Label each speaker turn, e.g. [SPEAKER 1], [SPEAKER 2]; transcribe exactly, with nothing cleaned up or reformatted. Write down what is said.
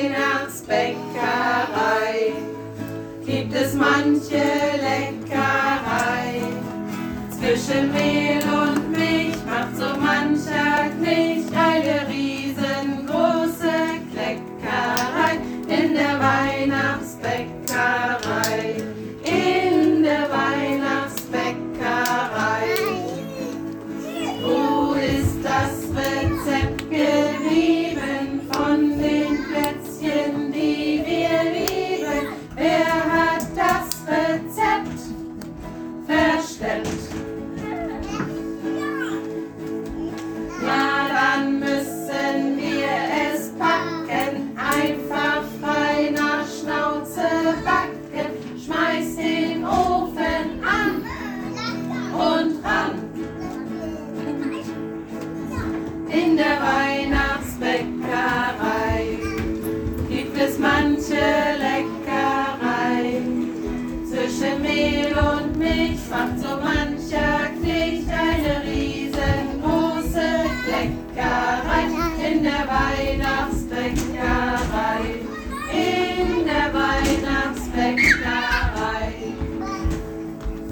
[SPEAKER 1] Weihnachtsbäckerei gibt es manche Leckerei. Zwischen Mehl und Milch macht so mancher Knecht eine riesengroße Kleckerei in der Weihnachtsbäckerei. In der Weihnachtsbäckerei. Wo ist das Rezept geblieben von den Plätzchen, die wir lieben? Wer hat das Rezept versteckt? Ja, dann müssen wir es packen, einfach frei nach Schnauze backen. Schmeiß den Ofen an und ran. In der Weihnachtsbäckerei gibt es manche Leckerei. Zwischen Mehl und Milch macht so